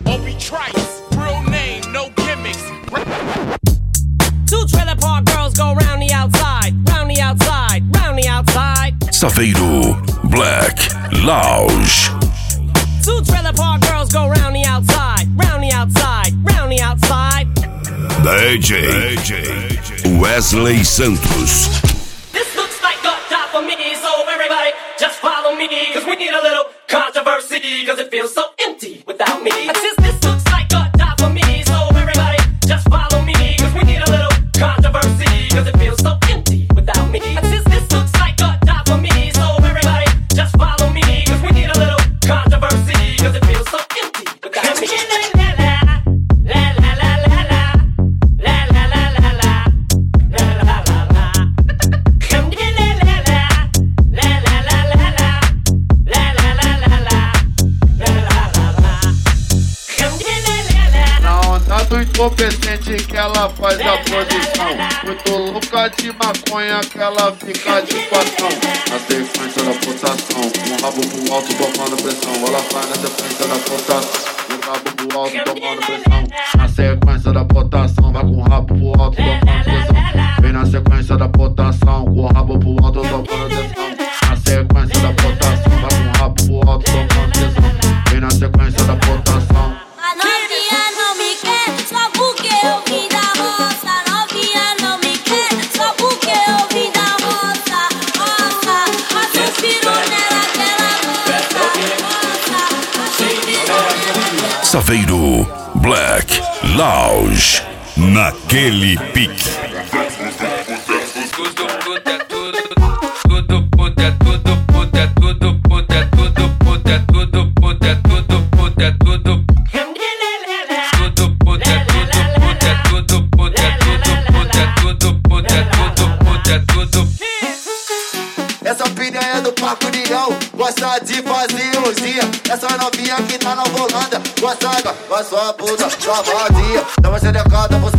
Obi Trice, real name, no gimmicks. Two trailer park girls go round the outside, round the outside, round the outside. Safeiro Black Lounge. Two trailer park girls go round the outside, round the outside, round the outside. DJ Wesley Santos. This looks like a job for me, so everybody just follow me, cause we need a little controversy, cause it feels so empty without me. Since this looks like a job for me, so everybody just follow me, cause we need a little controversy, cause it feels so empty without me. Since this looks like a job for me, so everybody just follow me, cause we need a little controversy, cause it feels so empty without me. Incompetente que ela faz a posição. Muito louca de maconha que ela fica de patrão. Na sequência da potação, um rabo pro alto tomando pressão. Ela faz na sequência da potação, um rabo pro alto tomando pressão. Na sequência da potação, vai com o rabo pro alto tomando pressão. Vem na sequência da potação, com o rabo pro alto tomando pressão. Na sequência da potação, vai com o rabo pro alto tomando pressão. Vem na sequência da potação. A novinha não me quer, só porque eu vim da roça. A novinha não me quer, só porque eu vim da roça. Roça, roça, eu piro nela que ela gosta. Safeiro Black Lounge. Naquele pique. Essa piranha do Parque União gosta de fazer orgia. Essa novinha que tá na Holanda gosta da sua bunda, sua vazia. Dá uma xerecada,